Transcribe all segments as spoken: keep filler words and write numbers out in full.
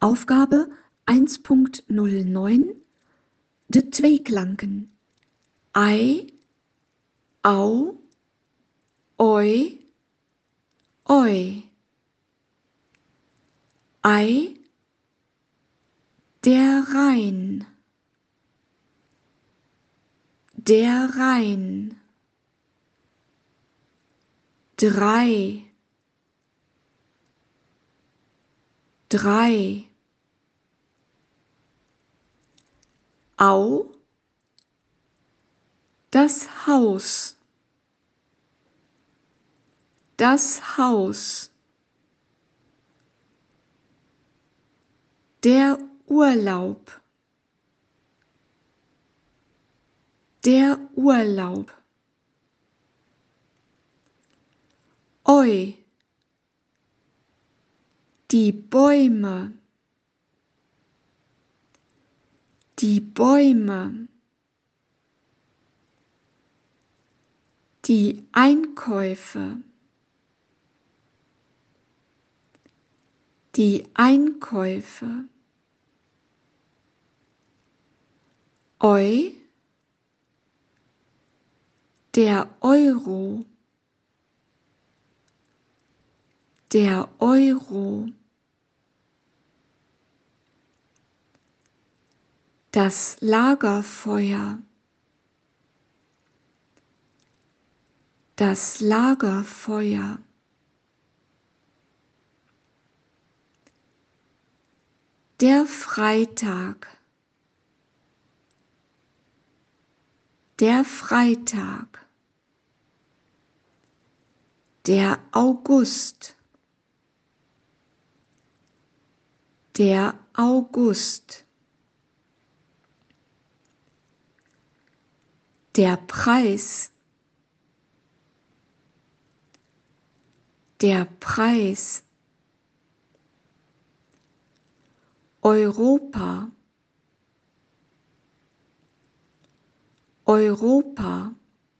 Aufgabe eins Punkt null neun. De Tweeklanken. Ei, au, oi, oi. Ei, der Rhein. Der Rhein. Drei. Drei. Au, das Haus. Das Haus. Der Urlaub. Der Urlaub. Oi, die Bäume. Die Bäume. Die Einkäufe. Die Einkäufe. Eu, der Euro. Der Euro. Das Lagerfeuer. Das Lagerfeuer. Der Freitag. Der Freitag. Der August. Der August. Der Preis. Der Preis. Europa. Europa.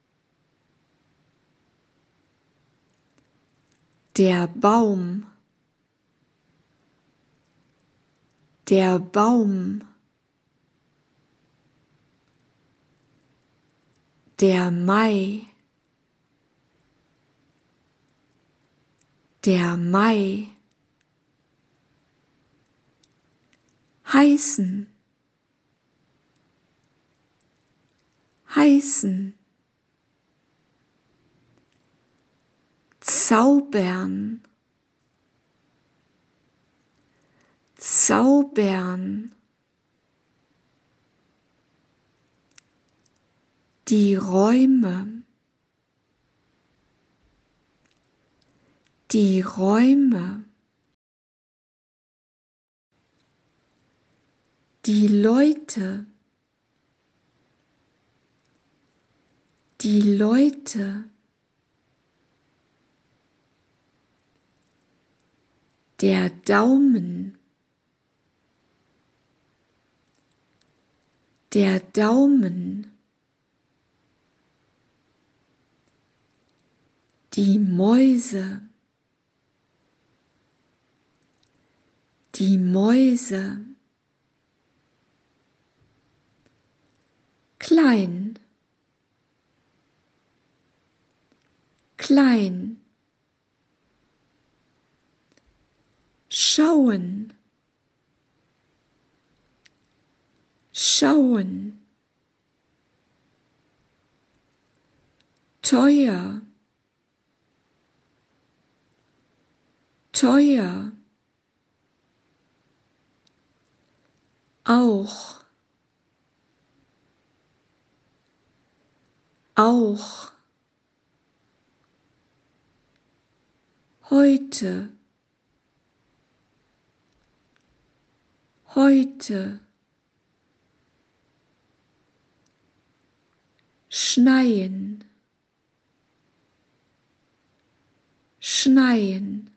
Der Baum. Der Baum. Der Mai. Der Mai. Heißen. Heißen. Zaubern. Zaubern. Die Räume. Die Räume. Die Leute. Die Leute. Der Daumen. Der Daumen. Die Mäuse. Die Mäuse. Klein. Klein. Schauen. Schauen. Teuer. Teuer. Auch. Auch. Heute. Heute. Schneien. Schneien.